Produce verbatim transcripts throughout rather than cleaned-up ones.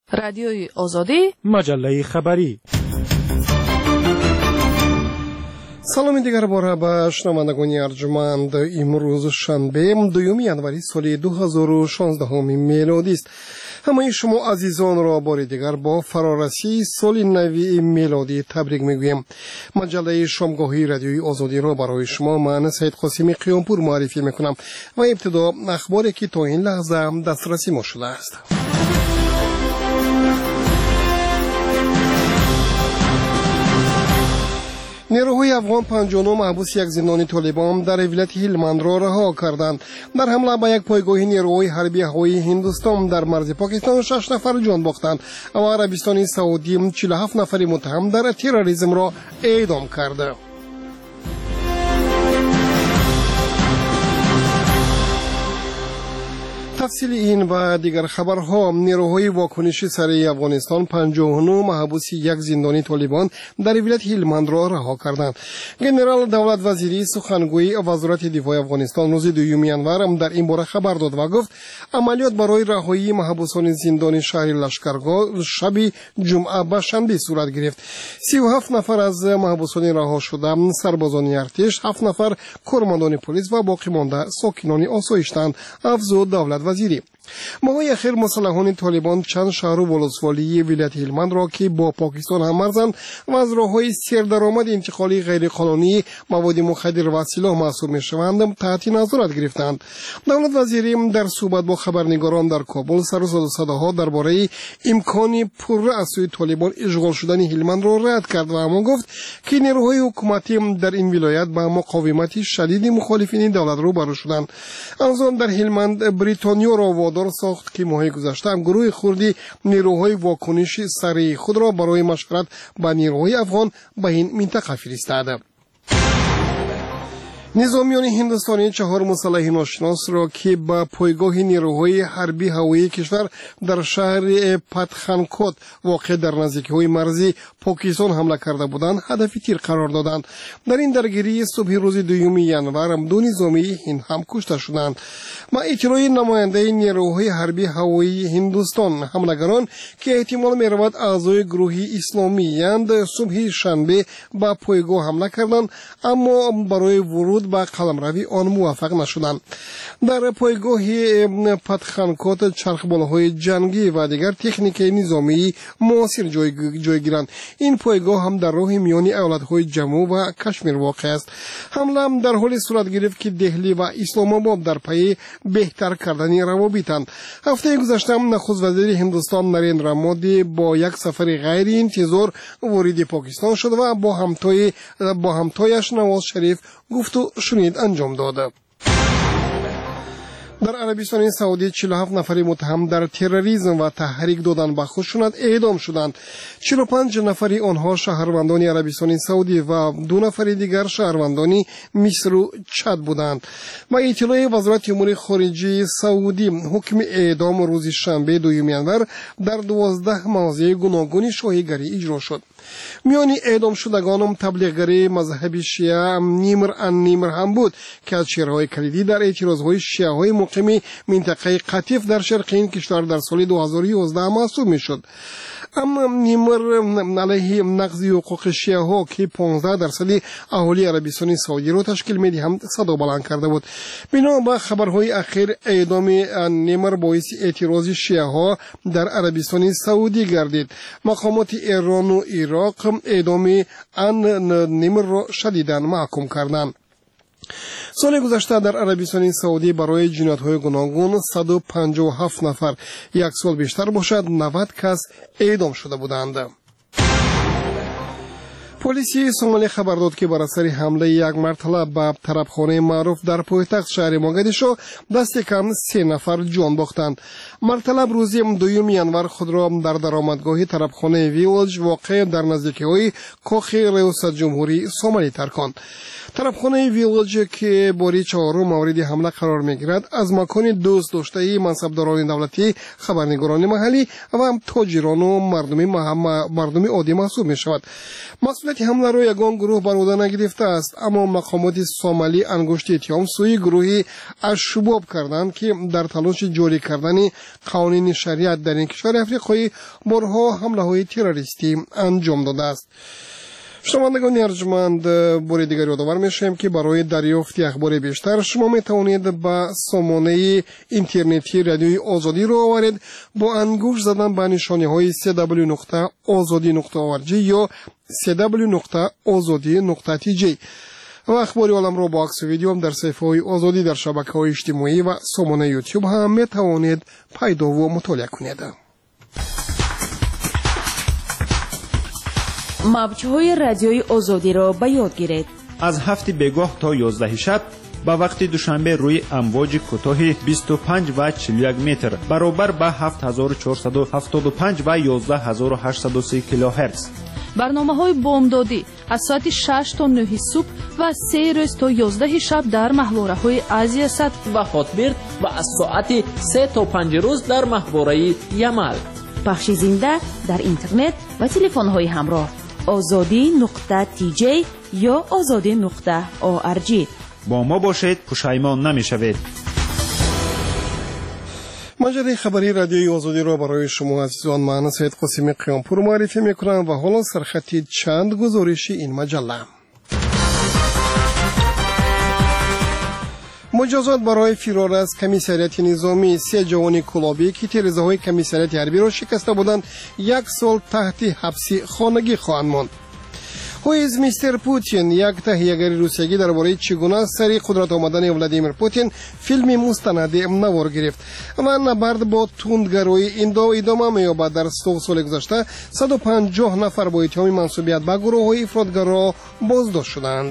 رادیوی آزادی، مجله خبری. سلامی دیگر باره به شنوندگان ارجمند. امروز شنبه دوم январи سال دو هزار و شانزده میلادی است. همه شما عزیزان را بار دیگر با فرارسی سال نو میلادی تبریک میگویم. مجله شامگاهی رادیوی آزادی را برای شما من سید قاسمی قیامپور معرفی میکنم و ابتدا اخباری که تا این لحظه دسترسی ما شده است. نیروهای افغان پنجاه و نه محبوس یک زندانی طالبان در ولایت هلمند را رها کردند. در حمله به یک پایگاه نیروهای حربی هوایی هندوستان در مرز پاکستان شش نفر جان باختند و عربستان سعودی چهل و هفت نفر متهم در تروریسم را اعدام کرده. تفصیل این و دیگر خبرها. نیروهای واکنشی سریع افغانستان پنجاه و نه محبوس یک زندانی طالبان در ولایت هلمند را رها کردند. گنرال دولت وزیری سخنگوی وزارت دفاع افغانستان روز دوم ینور در این باره خبر داد و گفت عملیات برای رهایی محبوسان زندان شهر لشکرگاه شب جمعه به شنبه صورت گرفت. سی و هفت نفر از محبوسان رها شده سربازان ارتش، هفت نفر کارمندان پلیس و باقی مانده ساکنان آسایش‌اند، افزود دولت وزیری. ماهای اخیر مسلحان طالبان چند شهر و ولسوالی ولایت هلمند را که با پاکستان هم مرزند و از راه‌های سردرآمد انتقالی غیرقانونی مواد مخدر و سلاح محسوب می‌شوند تحت نظارت گرفتند. دولت وزیری در صحبت با خبرنگاران در کابل سر و صداها درباره امکان پررو از سوی طالبان اشغال شدن هلمند را رد کرد و همان گفت که نیروهای حکومتی در این ولایت با مقاومت شدید مخالفین دولت روبرو شدند. آنان در هلمند بریتانیا را دار ساخت که ماه گذشته هم گروه کردی نیروهای واکنش سریع خود را برای مشورت با نیروهای افغان به این منطقه فرستاد. نظامیان هندوستانی چهار مسلح ناشناس را که به پایگاه نیروهای حربی هوایی کشور در شهر پتخانکوت واقع در نزدیکی مرزی پاکستان حمله کرده بودند هدف تیر قرار دادند. در این درگیری صبح روز دوم ینور دو نظامی هند هم کشته شدند. ما اطلاع نماینده نیروهای حربی هوایی هندوستان حملگران که احتمال می‌رود اعضای گروه اسلامی اند صبح شنبه به پایگاه حمله کردند اما برای ورود با قلمروی آن موفق نشدند. در پایگاه پتخانکوت چرخبالاهای جنگی و دیگر تکنیک نظامی معاصر جای گیرند. این پایگاه هم در راه میانی ایالت‌های جموں و کشمیر واقع است. حمله در حال صورت گرفت که دهلی و اسلام آباد در پی بهتر کردن روابطند. هفته گذشته نخست وزیر هندوستان نریندرا مودی با یک سفر غیر انتظار وارد پاکستان شد و با همتای با همتایش نواز شریف گفتگو شنید انجام داده. در عربستان سعودی چهل و هفت نفر متهم در تروریسم و تحریک دادن به خشونت اعدام شدند. چهل و پنج نفر آنها شهروندان عربستان سعودی و دو نفر دیگر شهروندان مصر و چاد بودند. با اطلاع وزارت امور خارجه سعودی حکم اعدام روز شنبه دوم ینور در دوازده موضع گوناگون شاهیگری اجرا شد. میان اعدام شدگان تبلیغگری مذهبی شیعه نیمر ان نیمر هم بود که از چهره‌های کلیدی در اعتراضهای شیعه‌های مقیم منطقه قطیف در شرق این کشور در سال دو هزار و یازده محسوب میشد. اما نیمر علیه نقض حقوق شیعه ها که پانزده درصد اهالی عربستان سعودی را تشکیل می‌دهند هم صدا بلند کرده بود. بنا به خبرهای اخیر اعدام نیمر باعث اعتراض شیعه ها در عربستان سعودی گردید. مقامات ایران و عراق اعدام ان نیمر را شدیداً محکوم کردند. سال گذشته در عربستان سعودی برای جنایت‌های گوناگون صد و پنجاه و هفت نفر، یک سال بیشتر باشد نود کس اعدام شده بودند. پلیس سومالی خبر داد که بر اثر حمله یک مرتبه به طربخانه معروف در پایتخت شهر موگادیشو دست کم سه نفر جان باختند. مرتبه روز دوم ینور خود را در درآمدگاه طربخانه ویلج واقع در نزدیکی کاخ ریاست جمهوری سومالی ترکاند. طربخانه ویلج که باری چهارم مورد حمله قرار میگیرد از مکان دوست داشته منصبداران دولتی، خبرنگاران محلی و تاجران و مردم مردم عادی محسوب می شود. مسئول صورت حمله را یگان گروه بر عهده نگرفته است، اما مقامات سومالی انگشت اتهام سوی گروهی الشباب کردند که در تلاش جاری کردن قوانین شریعت در این کشور افریقایی بارها حمله‌های تروریستی انجام داده است. شنوندگان ارجمند، بار دیگر یادآور می‌شویم که برای دریافت اخبار بیشتر شما می‌توانید به سامانه اینترنتی رادیوی آزادی رو آورید با انگشت زدن به نشانه‌های سی دبلیو نقطه آزادی نقطه او آر جی یا سی دبلیو نقطه آزادی نقطه تی جی و اخبار عالم رو با عکس و ویدیو هم در صفحه‌های آزادی در شبکه‌های اجتماعی و سامانه یوتیوب هم می‌توانید پیدا و مطالعه کنید. موج‌های رادیوی آزادی را به یاد گیرید. از هفت بگاه تا یازده شب به وقت دوشنبه روی امواج کوتاه بیست و پنج و چهل و یک متر برابر به هفت هزار و چهارصد و هفتاد و پنج و یازده هزار و هشتصد و سی کیلوهرتز. برنامه‌های بامدادی از ساعت شش تا نه صبح و از سه روز تا یازده شب در محوره‌های آسیا صد و هاتبرد و از ساعت سه تا پنج روز در محوره یمل. پخش زنده در اینترنت و تلفن‌های همراه آزادی نقطه تی جی یا آزادی نقطه او آر جی. با ما باشید، پشیمان نمی‌شوید. مجله خبری رادیوی آزادی را برای شما عزیزان من سید قاسمی قیامپور معرفی می‌کنم و حالا سرخطی چند گزارش این مجله. مجازات برای فرار از کمیسریت نظامی. سه جوان کلابی که تیره‌های کمیسریت حربی را شکسته بودند یک سال تحت حبس خانگی خواهند ماند. هویز میستر پوتین، یک تهیه‌گر روسیایی درباره چگونه سری قدرت آمدن ولادیمیر پوتین فیلم مستند نوار گرفت و نبرد با تندگرایی این دو ادامه می‌یابد. در سه سال گذشته صد و پنجاه نفر با اتهام منسوبیت به گروه‌های افراطگرا بازداشت شدند.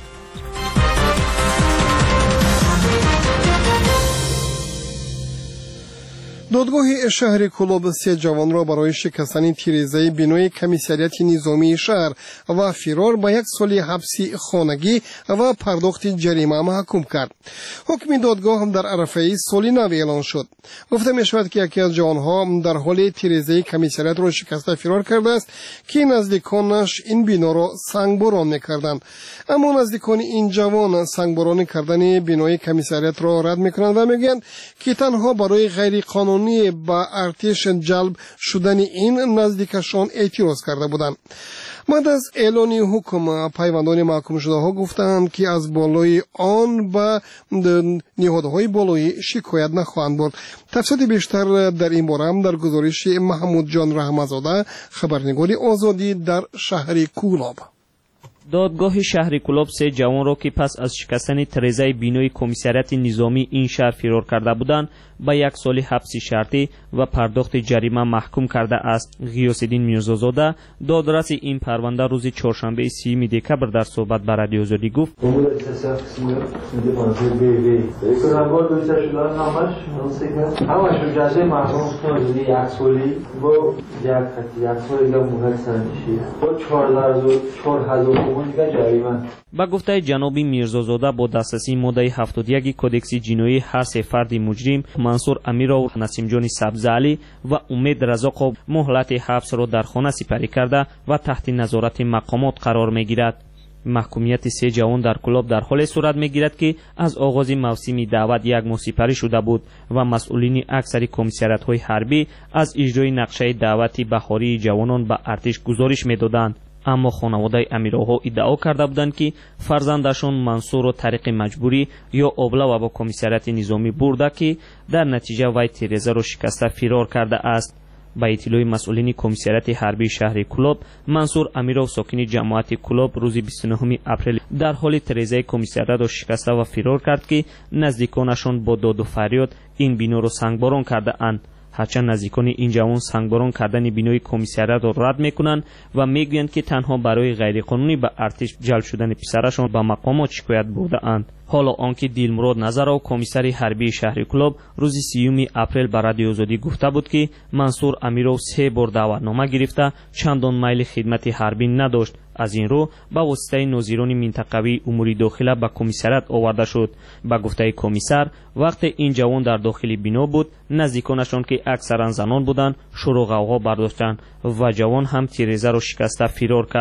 دادگاه شهر کلوب سه جوان را برای شکستن تیره‌ای بینای کمیسریت نظامی شهر و فرار به یک سال حبس خانگی و پرداخت جریمه محکوم کرد. حکم دادگاه هم در عرفه سالی نو اعلان شد. گفته می شود که یکی از جوانها در حال تیره‌ای کمیسریت را شکسته فرار کرده است که نزدیکانش این بنا را سنگباران می‌کردند، اما نزدیکان این جوان سنگباران کردن بینای کمیسریت را رد می‌کنند و می‌گویند که تنها برای غیر قانونی با ارتش جلب شدن این نزدیکشان اعتراض کرده بودند. بعد از اعلان حکم پیوندان محکوم شده ها گفتند که از بالای آن به نهادهای بالایی شکایت نخواهند برد. تفصیل بیشتر در این باره هم در گزارش محمود جان رحمتزاده، خبرنگار آزادی در شهر کولاب. دادگاه شهر کلوب سه جوان را که پس از شکستن تیره‌ای بینای کمیسریت نظامی این شهر فرار کرده بودند به یک سال حبس شرطی و پرداخت جریمه محکوم کرده است. غیاث‌الدین میرزازاده، دادرس این پرونده، روز چهارشنبه سیوم دکبر در صحبت با رادیو آزادی گفت: با گفته جناب میرزازاده با دسترسی ماده هفتاد و یک کدکس جنایی هر سه فرد مجرم منصور امیرov، نسیم جان سبزعلی و امید رزاقov مهلت حبس را در خانه سپری کرده و تحت نظارت مقامات قرار میگیرد. محکومیت سه جوان در کلاب در حال صورت میگیرد که از آغاز موسم دعوت یک ماه سپری شده بود و مسئولین اکثر کمیسریت های حربی از اجرای نقشه دعوتی بهاری جوانان به ارتش گزارش میدادند. اما خانواده امیرها ادعا کرده بودند که فرزندشان منصور را طریق مجبوری یا ابله و با کمیسریت نظامی برده که در نتیجه وی تیره‌ای را شکسته فرار کرده است. با اطلاع مسئولین کمیسریت حربی شهر کلوب، منصور امیرov ساکن جماعت کلوب روز بیست و نه اپریل در حال تیره‌ای کمیسریت را شکسته و فرار کرد که نزدیکانشان با داد و فریاد این بنا را سنگباران کرده اند. هرچند نزدیکان این جوان سنگباران کردن بینای کمیسریت را رد میکنند و میگویند که تنها برای غیرقانونی به ارتش جلب شدن پسرشان به مقامات شکایت برده اند. حالا آنکه دیلمراد نظرov، کمیسر حربی شهر کلوب، روز سیوم اپریل به رادیو آزادی گفته بود که منصور امیرov سه بار دعوتنامه گرفته چندان میل خدمت حربی نداشت. از این رو با واسطه ناظران منطقوی امور داخله به کمیسریت آورده شد. با گفته کمیسر، وقت این جوان در داخل بنا بود، نزدیکانشان که اکثرا زنان بودند شور و غوغا برداشتند و جوان هم تیره‌ای را شکسته فرار کرد.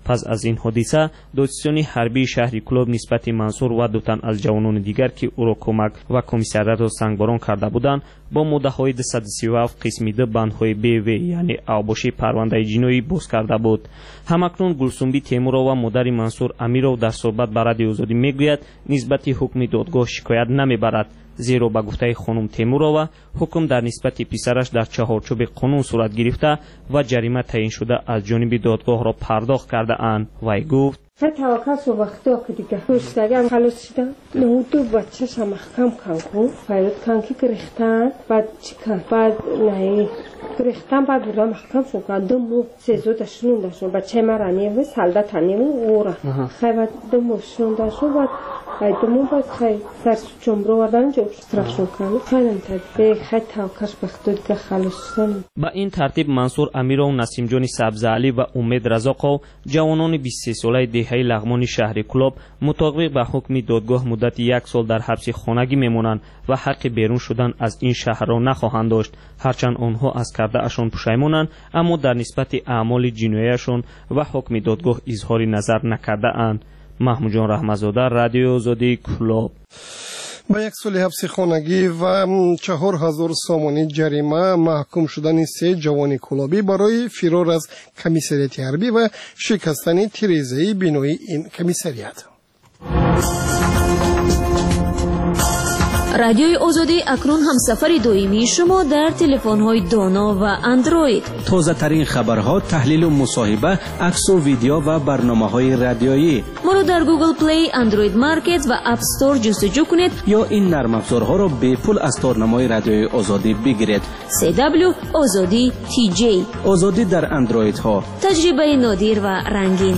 پس از این حادثه دادستانی حربی شهر کلوب نسبت منصور و دو تن از جوانان دیگر که او را کمک و کمیساریات را سنگباران کرده بودند با مدت‌های دویست و سی و هفت قسم د بندهای بی وی یعنی اوباشی پرونده جنایی باز کرده بود. همکنون گلسنبی تیمورова و مادر منصور امیرov در صحبت با رادیو آزادی میگوید نسبت حکم دادگاه شکایت نمیبرد، زیرا با گفته خانم تیمورова حکم در نسبت پسرش در چهارچوب قانون صورت گرفته و جریمه تعیین شده از جانب دادگاه را پرداخت کرده اند. وی گفت توقف و وقتی که دیگه خوش دیگه خلاص شدم نه دو بچه‌ش هم محکم کن فرد کانکی گرفتن بعد چیکار بعد نه گرفتن بعد بودم محکم شد دو مو سه داشتن داشتن بچه مرانی و سالدت انی و اورا خیلی دو موشون داشتن بعد دو مو بعد خیلی سر جمبرو وردن جو استراشون کنم خیلی نتیجه خیلی توقفش وقتی دیگه خلاص شدم. با این ترتیب منصور امیرov، نسیم جان سبزعلی و امید رزاقov جوانان بیست و سه ساله دهه لغمان شهر کلوب مطابق به حکم دادگاه مدت یک سال در حبس خانگی میمونند و حق بیرون شدن از این شهر را نخواهند داشت. هرچند آنها از کرده اشان پشیمانند اما در نسبت اعمال جناییشان و حکم دادگاه اظهار نظر نکرده اند. محمود جان رحمتزاده، رادیو آزادی کلوب. با یک سال حبس خانگی و چهار هزار سامانی جریمه محکوم شدن سه جوان کلابی برای فرار از کمیساریات حربی و شکستن تیره‌ای بینایی این کمیساریات. رادیوی آزادی اکنون همسفر دائمی شما در تلفن‌های دانا و اندروید. تازه ترین خبرها، تحلیل و مصاحبه، عکس و ویدیو و برنامه‌های رادیویی. ما را در گوگل پلی، اندروید مارکت و اپ استور جستجو کنید یا این نرم افزارها را به پول از تارنمای رادیوی آزادی بگیرید. سی دبلیو آزادی تی جی. آزادی در اندروید ها. تجربه نادر و رنگین.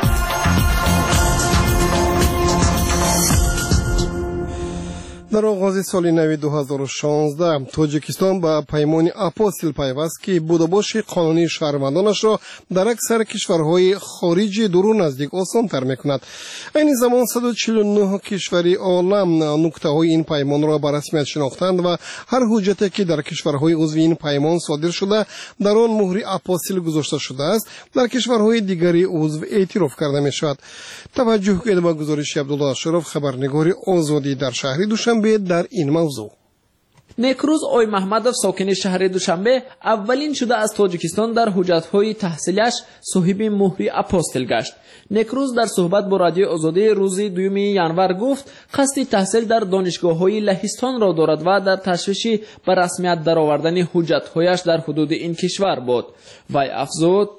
در آغاز سال نو دو هزار و شانزده تاجیکستان با پیمان اپوستل پیوست که بودباش قانونی شهروندانش را در اکثر کشورهای خارجی دور و نزدیک آسان‌تر می‌کند. این زمان صد و چهل و نه کشوری عالم نقطه‌های این پیمان را به رسمیت شناختند و هر حجتی که در کشورهای عضو این پیمان صادر شده در آن مهر اپوستل گذاشته شده است در کشورهای دیگری عضو اعتراف کرده می‌شود. توجه کنید به گزارش عبدالله اشرف، خبرنگار آزادی در شهر دوشنبه در این موضوع. نکروز اوی محمدов ساکن شهر دوشنبه اولین شده از تاجیکستان در حجت‌های تحصیلیش صاحب مهر اپوستل گشت. نکروز در صحبت با رادیو آزادی روز دوم ینور گفت قصد تحصیل در دانشگاه‌های لهستان را دارد و در تشویش به رسمیت درآوردن حجت‌هایش در حدود این کشور بود. وی افزود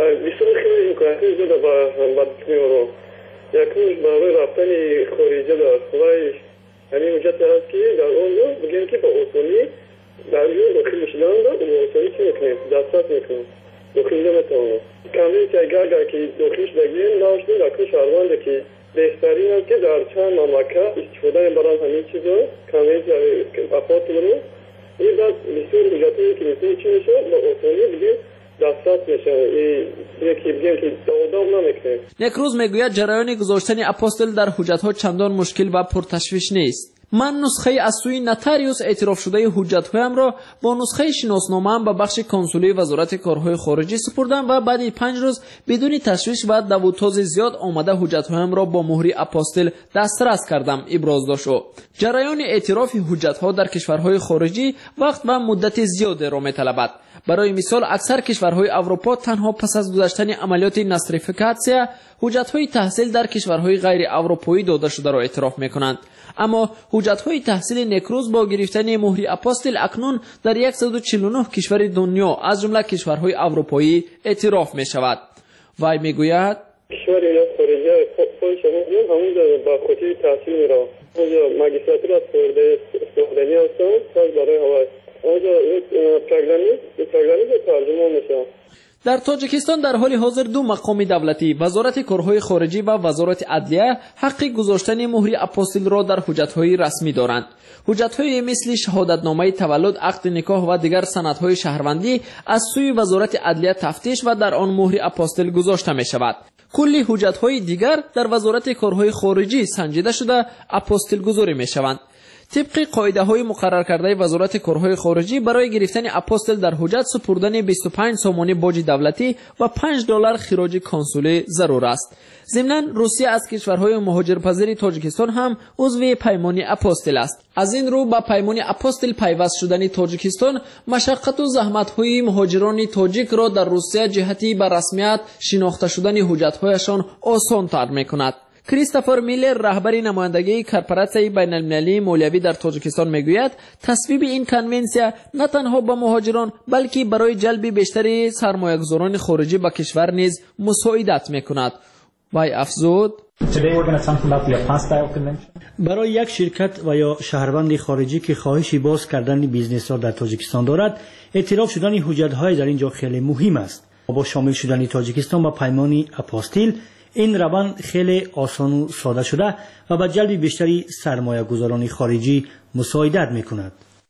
یکیش برای رفتن خارجه داشت و یعنی حجت هست که در اون رو بگیم که با اصولی در یون داخل شدن داد و اصولی چی میکنیم؟ دستات میکنیم داخل نمیتونه کمی که اگر که داخلش بگیم ناشده داخل شهرونده که بهترین است که در چند مملکت استفاده برای همین چیزا کمی که افراد رو این دست بسیار حجتی که میتونه چی میشه با اصولی بگیم نکروز میگوید جریان گذاشتن اپوستل در حجت‌ها چندان مشکل و پرتشویش نیست. من نسخه از سوی نتاریوس اعتراف شده حجت‌هایم را با نسخه شناسنامه‌ام به بخش کنسولی وزارت کارهای خارجی سپردم و بعد پنج روز بدون تشویش و دوتاز زیاد آمده حجت‌هایم را با مهر اپوستل دسترس کردم. ابراز داشت. جریان اعتراف حجت‌ها در کشورهای خارجی وقت و مدت زیادی را می‌طلبد. برای مثال اکثر کشورهای اروپا تنها پس از گذشتن عملیات ناستریفیکاسیا حجت‌های تحصیل در کشورهای غیر اروپایی داده شده را اعتراف می‌کنند. اما حجت‌های تحصیل نکروز با گرفتن مهر اپوستل اکنون در صد و چهل و نه کشور دنیا از جمله کشورهای اروپایی اعتراف می‌شود. وی می‌گوید کشوری خارجی خودش همون با خودی تحصیل می‌را. اونجا ماجستراتور از سوئدنی هستم تا برای هوای اونجا پروگرامی پروگرامی ترجمه میشه. در تاجیکستان در حال حاضر دو مقام دولتی، وزارت کارهای خارجی و وزارت عدلیه، حق گذاشتن مهر اپوستل را در حجت‌های رسمی دارند. حجت‌های مثل شهادتنامه تولد، عقد نکاح و دیگر سندهای شهروندی از سوی وزارت عدلیه تفتیش و در آن مهر اپوستل گذاشته می‌شود. کلی حجت‌های دیگر در وزارت کارهای خارجی سنجیده شده اپوستل گذاری می‌شوند. طبق قاعده‌های مقرر کرده وزارت کارهای خارجی برای گرفتن اپوستل در حجت سپردن بیست و پنج سامانه باج دولتی و پنج دلار خراج کنسولی ضرور است. ضمناً روسیه از کشورهای مهاجرپذیر تاجیکستان هم عضو پیمان اپوستل است. از این رو با پیمان اپوستل پیوست شدن تاجیکستان مشقت و زحمت‌های مهاجران تاجیک را در روسیه جهتی به رسمیت شناخته شدن حجت‌هایشان آسان‌تر می‌کند. کریستوفر میلر رهبر نمایندگی کارپوراسیون بین‌المللی مالیوی در تاجیکستان میگوید تصویب این کنونسیا نه تنها به مهاجران بلکه برای جلب بیشتر سرمایه‌گذاران خارجی به کشور نیز مساعدت میکند. وی افزود برای یک شرکت و یا شهروند خارجی که خواهش باز کردن بیزنس را در تاجیکستان دارد، اعتراف شدن حجت‌های در اینجا خیلی مهم است. با شامل شدن تاجیکستان با پیمان اپوستل این روند خیلی آسان و ساده شده و به جلب بیشتری سرمایه گذاران خارجی مساعدت میکند.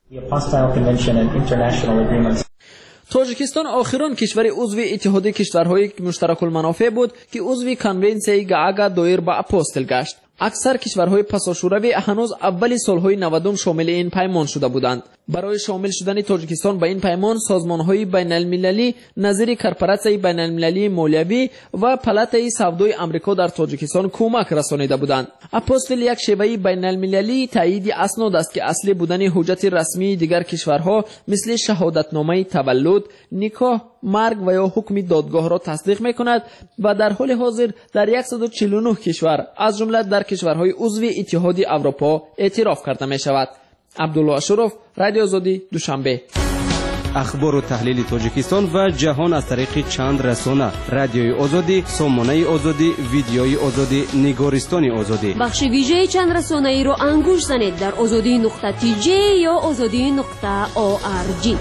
تاجیکستان آخران کشور عضو اتحاد کشورهای مشترک المنافع بود که عضو کنونسیون گاگا دایر به اپوستل گشت. اکثر کشورهای پساشوروی هنوز اولی سالهای نودم شامل این پیمان شده بودند. برای شامل شدن تاجیکستان به این پیمان سازمانهای بین‌المللی نظیر کارپوراسیون بین‌المللی مالیوی و پالاتای سودای آمریکا در تاجیکستان کمک رسانیده بودند. اپوستل یک شیوه بین‌المللی تایید اسناد است که اصلی بودن حجت رسمی دیگر کشورها مثل شهادتنامه تولد، نکاح، مرگ و یا حکم دادگاه را تصدیق می‌کند و در حال حاضر در صد و چهل و نه کشور از جمله در کشورهای عضو اتحاد اروپا اعتراف کرده می‌شود. عبدالله اشرف، رادیو آزادی، دوشنبه. اخبار و تحلیل تاجیکستان و جهان از طریق چند رسانه: رادیوی آزادی، سامانه آزادی، ویدیوی آزادی، نگارستان آزادی. بخش ویژه چند رسانه ای را انگوش زنید در آزادی نقطه تی جی یا آزادی نقطه او آر جی.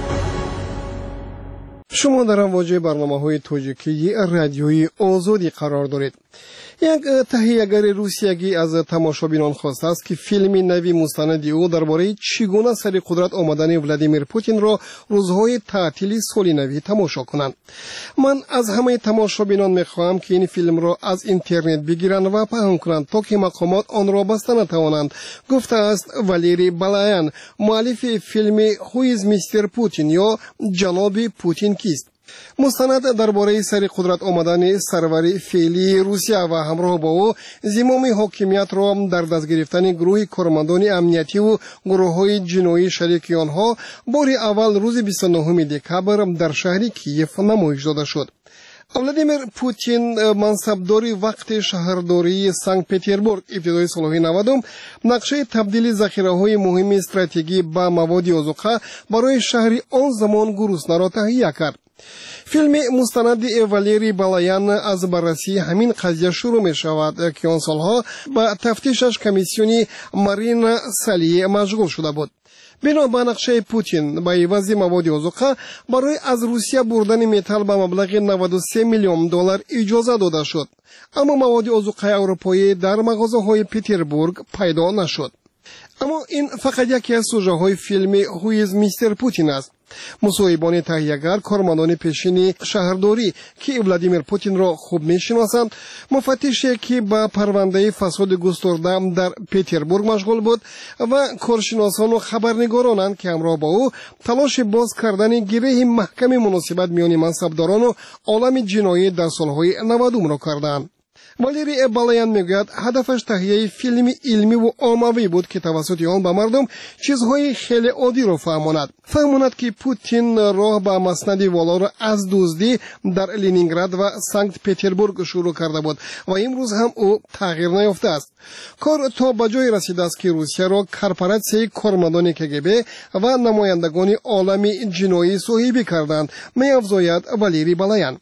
شما در امواج برنامه‌های تاجیکی رادیوی آزادی قرار دارید. یک تهیه‌گر روسیایی از تماشابینان خواسته است که فیلم نوی مستند او درباره چگونه سر قدرت آمدن ولادیمیر پوتین را روزهای تعطیل سال نوی تماشا کنند. من از همه تماشابینان می‌خواهم که این فیلم را از اینترنت بگیرند و پهن کنند تا که مقامات آن را بسته نتوانند، گفته است والری بالایان، مؤلف فیلم هویز میستر پوتین یا جناب پوتین کیست. مستند درباره سر قدرت آمدن سرور فعلی روسیه و همراه با او زمام حاکمیت را در دست گرفتن گروه کارمندان امنیتی و گروه‌های جنایی شریک آنها بار اول روز بیست و نهم دکبر در شهر کیف نمایش داده شد. ولادیمیر پوتین منصبداری وقت شهرداری سنت پترزبورگ ابتدای سالهای نودم نقشه تبدیل ذخیره‌های مهم استراتژی به مواد آذوقه برای شهری آن زمان گرسنه را تهیه کرد. فیلم مستند والری بالایان از بررسی همین قضیه شروع می شود که آن سالها با تفتیشش کمیسیونی مارین سالیه مشغول شده بود. بنا به نقشه پوتین با عوض مواد آذوقه برای از روسیه بردن متل به مبلغ نود و سه میلیون دلار اجازه داده شد، اما مواد آذوقه اروپایی در مغازه‌های پترزبورگ پیدا نشد. اما این فقط یکی از سوژه های فیلم هویز میستر پوتین است. مصاحبان تهیه‌گر کارمندان پیشین شهرداری که ولادیمیر پوتین را خوب می‌شناسند، مفتشی که با پرونده فساد گسترده در پترزبورگ مشغول بود و کارشناسان و خبرنگارانند که همراه با او تلاش باز کردن گره محکم مناسبت میان منصبداران و عالم جنایی در سالهای نودم را کردند. والری بالایان میگوید هدفش تهیه فیلم علمی و عاموی بود که توسط آن به مردم چیزهای خیلی عادی را فهماند فهماند که پوتین راه به مسند والا را از دزدی در لنینگراد و سنت پترزبورگ شروع کرده بود و امروز هم او تغییر نیافته است. کار تا به جای رسیده است که روسیه را کارپوراسیون کارمندان کگبی و نمایندگان عالم جنایی صاحبی کردند، می‌افزاید والری بالایان.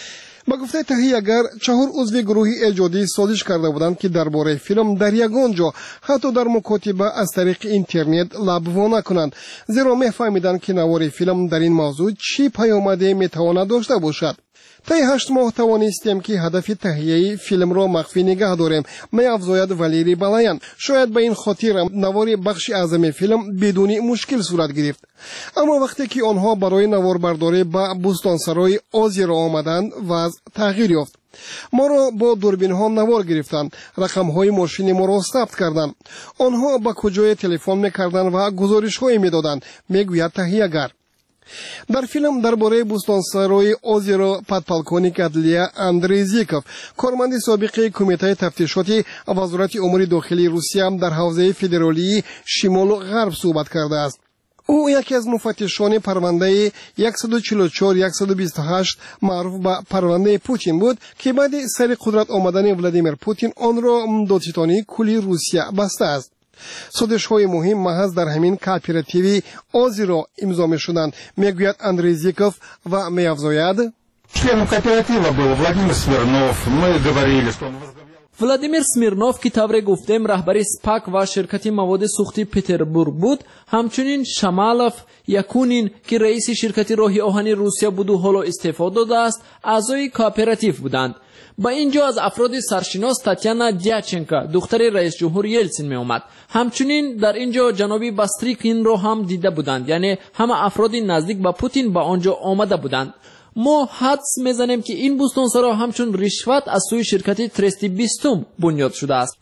با گفته تهیه‌گر چهار عضو گروه ایجادی سازش کرده بودند که درباره فیلم در یگان جا حتی در مکاتبه از طریق اینترنت لب وا نکنند، زیرا می‌فهمیدند که نوار فیلم در این موضوع چی پیامده میتواند داشته باشد. طی هشت ماه توانستیم که هدف تهیه فیلم را مخفی نگه داریم، می‌افزاید والری بالایان. شاید به این خاطر نوار بخش اعظم فیلم بدون مشکل صورت گرفت، اما وقتی که آنها برای نوار برداری به بستانسرای آزی را آمدند وضع تغییر یافت. ما را با دوربین ها نوار گرفتند، رقم های ماشین ما را ثبت کردند. آنها با کجای تلفن میکردند و گزارش های میدادند، میگوید تهیه‌گر. در فیلم درباره بوستانسرای اوزیرو پادپالکونیک عدلیه اندری زیکوف، کارمند سابق کمیته تفتیشاتی وزارت امور داخلی روسیه در حوزه فدرالی شمال و غرب صحبت کرده است. او یکی از مفتشان پرونده صد و چهل و چهار صد و بیست و هشت معروف به پرونده پوتین بود که بعد سر قدرت آمدن ولادیمیر پوتین آن را دادستانی کلی روسیه بسته است. سودش های مهم محض در همین کاپیراتیوی اوزیرو امضا می شدند، میگوید اندری زیکوف و می افزاید членом кооператива был Владимир Смирнов. Мы говорили, что он ولادیمیر سمیرنوف که طوری گفتیم رهبری سپاک و شرکت مواد سوختی پتربورگ بود، همچنین شمالوف یکونین که رئیس شرکت راهی آهنی روسیه بود و حالا استعفا داده است، اعضای کооپراتیو بودند. با اینجا از افراد سرشناس تاتیانا دیاچنکا دختر رئیس جمهور یلتسین می اومد. همچنین در اینجا جنابی باستریکین رو هم دیده بودند، یعنی همه افراد نزدیک به پوتین با آنجا آمده بودند. ما حدس میزنیم که این بوستانسرا همچون رشوت از سوی شرکت ترستی بیستم بنیاد شده است.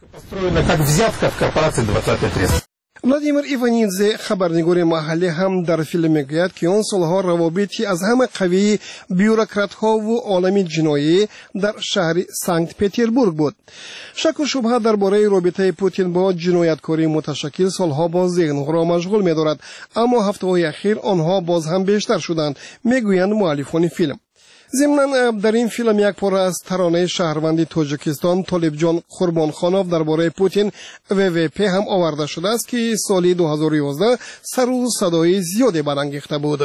ولادیمیر ایوانیدزه خبرنگار محلی هم در فیلم میگوید که آن سالها روابطی از همه قوی بیوروکرات ها و عالم جنایی در شهر سنت پتربورگ بود. شک و شبهه درباره رابطه پوتین با جنایتکاری متشکل سالها با ذهن را مشغول می‌دارد، اما هفته‌های اخیر آنها باز هم بیشتر شدند، میگویند مؤلفان فیلم. ضمناً در این فیلم یک پاره از ترانه شهروند تاجیکستان طالبجان قربانخانوف درباره پوتین و وی پی هم آورده شده است که سال دو هزار و یازده سر و صدای زیادی برانگیخته بود.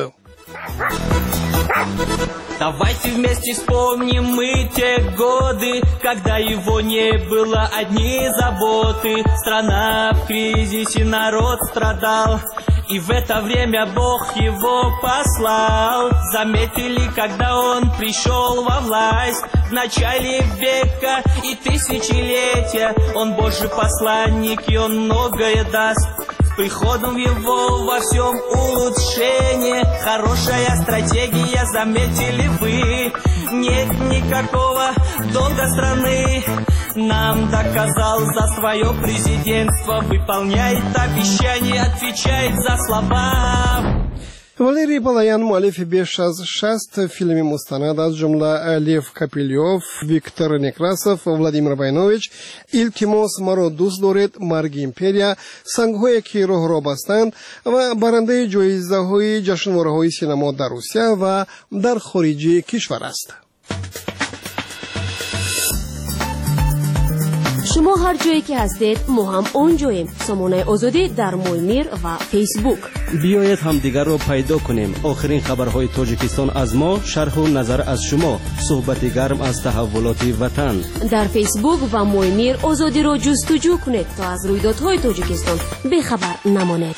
Давайте вместе вспомним мы те годы, когда его не было одни заботы. Страна в кризисе, народ страдал, и в это время Бог его послал. Заметили, когда он пришел во власть, в начале века и тысячелетия. Он Божий посланник, и он многое даст. Приходом его во всем улучшение, хорошая стратегия, заметили вы. Нет никакого долга страны, нам доказал за свое президентство, выполняет обещания, отвечает за слова. والری بالایان مؤلف بیش از شصت فیلم مستند از جمله لیف کاپیلیوف، ویکتور نیکراسوف و ولادیمیر باینوویچ، ایلتیموس مرا دوست دارید، مرگ ایمپریا، سنگ‌هایی که راه را بستند و برنده جایزه‌های جشنواره‌های سینما در روسیه و در خارج کشور است. شما هر جایی که هستید ما هم اونجاییم. سامانه آزادی در مویمیر و فیسبوک. بیایید هم دیگر رو پیدا کنیم. آخرین خبرهای تاجیکستان از ما، شرح و نظر از شما، صحبت گرم از تحولات وطن. در فیسبوک و مویمیر آزادی رو جستجو کنید تا از رویدادهای تاجیکستان بخبر نمانید.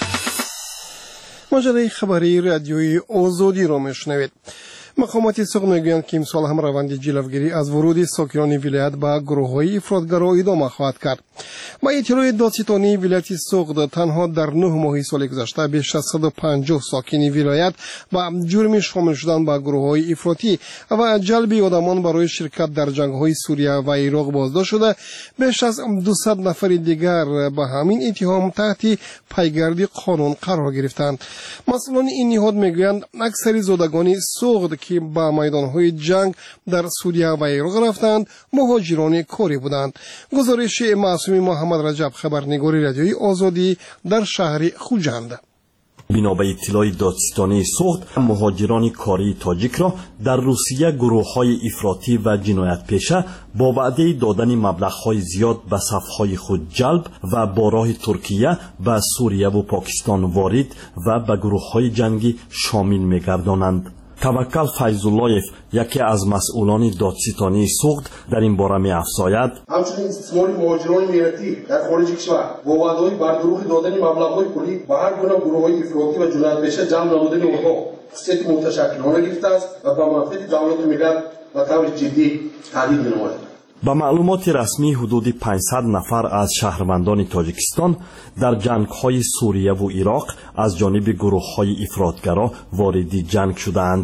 ماجرای خبری رادیوی آزادی رو میشنوید. مقامات سوق میگویند که امسال هم روند جلوگیری از ورود ساکنان ولایت به گروه‌های افراطگرا ادامه خواهد کرد. با اطلاع دادستانی ولایت سوق تنها در نه ماه سال گذشته بیش از صد و پنجاه ساکن ولایت با جرم شامل شدن به گروه‌های افراطی و جلب آدمان برای شرکت در جنگ‌های سوریه و عراق بازداشت شده. بیش از دویست نفر دیگر به همین اتهام تحت پیگرد قانون قرار گرفتند. مسئولان این نهاد میگویند اکثر زادگان سوق که با میدانهای جنگ در سوریه و عراق رفتند مهاجران کاری بودند. گزارش معصومی محمد رجب، خبرنگار رادیوی آزادی در شهر خوجند. بنا به اطلاع دادستانی سوخت، مهاجران کاری تاجیک را در روسیه گروه‌های افراطی و جنایت پیشه با وعده دادن مبلغ‌های زیاد به صف‌های خود جلب و با راه ترکیه به سوریه و پاکستان وارد و به گروه‌های جنگی شامل می‌گردانند. توکل فیض‌اللهیف، یکی از مسئولان دادستانی سوخت، در این باره می‌افزاید: همچنین استثمار مهاجران میراتی در خارج کشور با وعده‌های بردروغ دادن مبلغ‌های پولی به هر گونه گروه‌های افراطی و جنایت پیشه جمع نمودن آنها خصوصیت متشکلانه گرفته است و به منافع دولت و ملت به طور جدی تهدید می‌نماید. با معلومات رسمی حدود پانصد نفر از شهروندان تاجیکستان در جنگ‌های سوریه و عراق از جانب گروه‌های افراطگرا وارد جنگ شدند.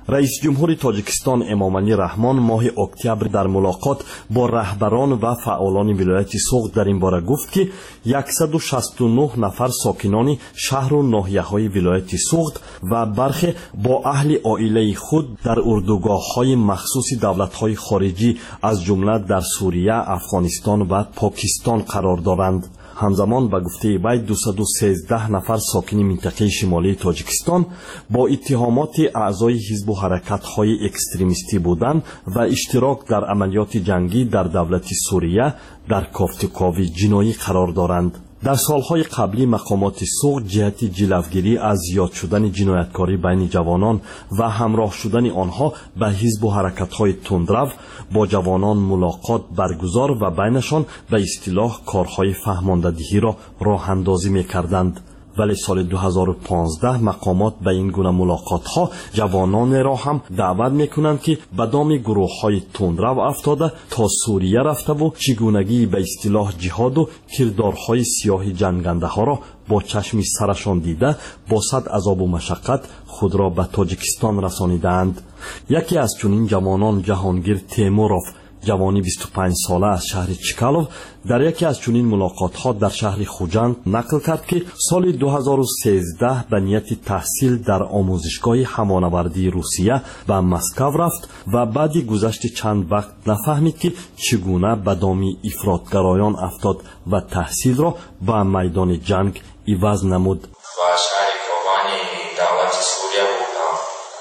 رئیس جمهور تاجیکستان امامعلی رحمان ماه اکتبر در ملاقات با رهبران و فعالان ولایت سوغد در این باره گفت که صد و شصت و نه نفر ساکنان شهر و ناحیه‌های ولایت سوغد و برخی با اهل عائله خود در اردوگاه‌های مخصوص دولت‌های خارجی از جمله در سوریه، افغانستان و پاکستان قرار دارند. همزمان به گفته وی دویست و سیزده نفر ساکن منطقه شمالی تاجیکستان با اتهامات اعضای حزب و حرکت‌های اکستریمیستی بودن و اشتراک در عملیات جنگی در دولت سوریه در کافتکاوی جنایی قرار دارند. در سالهای قبلی مقامات سوغد جهت جلوگیری از زیاد شدن جنایتکاری بین جوانان و همراه شدن آنها به حزب و حرکت‌های تندرو با جوانان ملاقات برگزار و بینشان به اصطلاح کارهای فهماندهی را راه اندازی می‌کردند. ولی سال دو هزار و پانزده مقامات به این گونه ملاقات ها جوانان را هم دعوت میکنند که به دام گروه های تندرو افتاده تا سوریه رفته و چگونگی به اصطلاح جهاد و کردارهای سیاه جنگنده ها را با چشم سرشان دیده با صد عذاب و مشقت خود را به تاجیکستان رسانیدند. یکی از چنین جوانان جهانگیر تیموروف جوانی بیست و پنج ساله از شهر چکالوف در یکی از چنین ملاقات‌ها در شهر خوجند نقل کرد که سال دو هزار و سیزده به نیت تحصیل در آموزشگاه هوانوردی روسیه به مسکو رفت و بعد گذشت چند وقت نفهمید که چگونه به دام افراطگرایان افتاد و تحصیل را به میدان جنگ عوض نمود. و شهر کوبانی دولت سوریه بودم.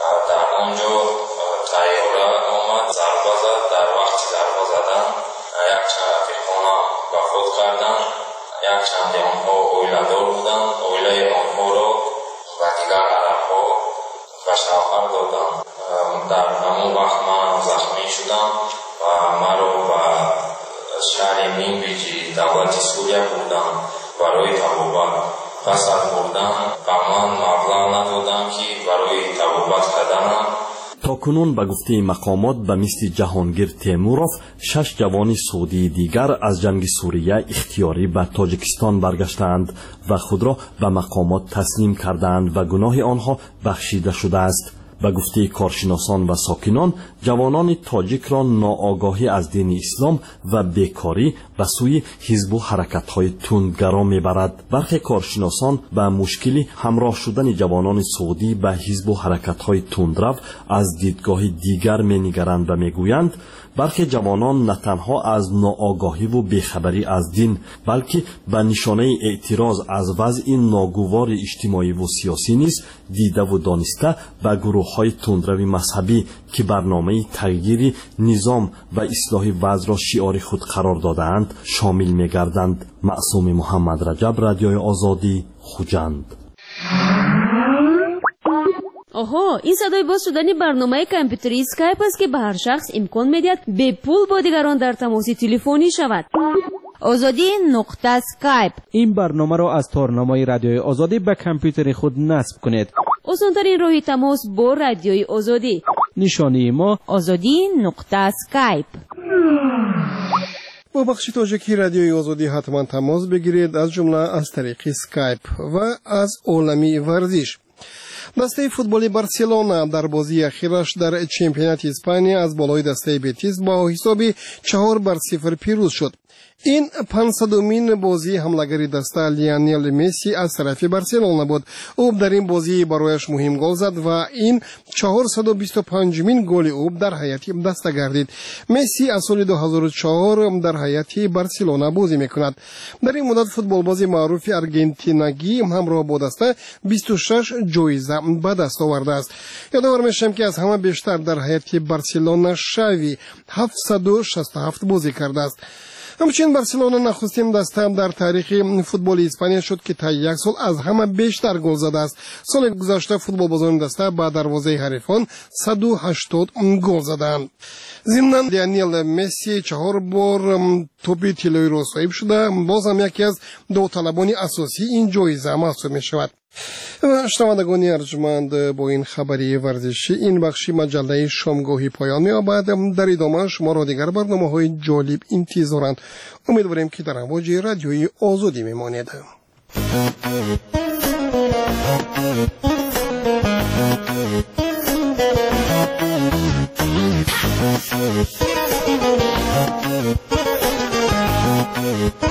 در آنجا تیاره آمد، ضربه زد. در وقت ضربه زدن یک چند رفیقانا به خود کردن. یک چندی آنها اویله‌دار بودند. اویله آنها را و دیگر عرب‌ها به شوهر دادند. در همون وقت من زخمی شدم و مرا به شهر مینبیجی دولت سوریه بردم برای تبابت. پس از بردن به من مبلغ ندادند که برای تبابت کردنم. تا کنون به گفته مقامات به مثل جهانگیر تیموروف شش جوان سعودی دیگر از جنگ سوریه اختیاری به تاجیکستان برگشتند و خود را به مقامات تسلیم کردند و گناه آنها بخشیده شده است. به گفته کارشناسان و ساکنان جوانان تاجیک را ناآگاهی از دین اسلام و بیکاری به سوی حزب و حرکت‌های تندگرا میبرد. برخی کارشناسان به مشکلی همراه شدن جوانان سعودی به حزب و حرکت‌های تندرو از دیدگاه دیگر مینگرند و میگویند برخی جوانان نه تنها از ناآگاهی و بیخبری از دین بلکه به نشانه اعتراض از وضع ناگوار اجتماعی و سیاسی نیز دیده و دانسته به گروه‌های تندرو مذهبی که برنامه تغییر نظام و اصلاح وضع را شعار خود قرار داده‌اند شامل می‌گردند. معصوم محمد رجب، رادیوی آزادی، خوجند. آها، این صدای باز شدن برنامه کامپیوتری اسکایپ است که به هر شخص امکان می‌دهد به پول با دیگران در تماس تلفنی شود. آزادی نقطه اسکایپ. این برنامه را از تارنمای رادیوی آزادی به کامپیوتر خود نصب کنید. آسان‌ترین راه تماس با رادیوی آزادی. نشانی ما آزادی نقطه اسکایپ. با بخش تاجیکی رادیوی آزادی حتما تماس بگیرید، از جمله از طریق اسکایپ و از عالمی ورزش. دسته فوتبالی بارسلونا در بازی اخیرش در چمپیونات اسپانیا از بالای دسته بتیس با حساب چهار بر صفر پیروز شد. این پانصدمین بازی حمله‌گری دسته لیونل مسی از طرف بارسلونا بود. او در این بازی برایش مهم گل زد و این چهارصد و بیست و پنجمین گل او در حیاتی دسته گردید. مسی از سال دو هزار و چهار در حیاتی بارسلونا بازی میکند. در این مدت فوتبال بازی معروف آرژانتینی همراه با دسته بیست و شش جایزه به دست آورده است. یادآور میشم که از همه بیشتر در حیاتی بارسلونا شاوی هفتصد و شصت و هفت بازی کرده است. همچنین بارسلونا نخستین دسته در تاریخ فوتبال اسپانیا شد که تا یک سال از همه بیشتر گل زده است. سال گذشته فوتبال بازان دسته با دروازه حریفان صد و هشتاد گل زدند. ضمناً لیونل مسی چهار بار توپ طلایی را صاحب شده، باز هم یکی از داوطلبان اساسی این جایزه محسوب می شود. شنوندگان ارجمند، با این خبری ورزشی این بخشی مجله شامگاهی پایان می‌یابد. در ادامه شما را دیگر برنامه‌های جالب انتظارند. امیدواریم که در امواج رادیوی آزادی میمانید. Thank you.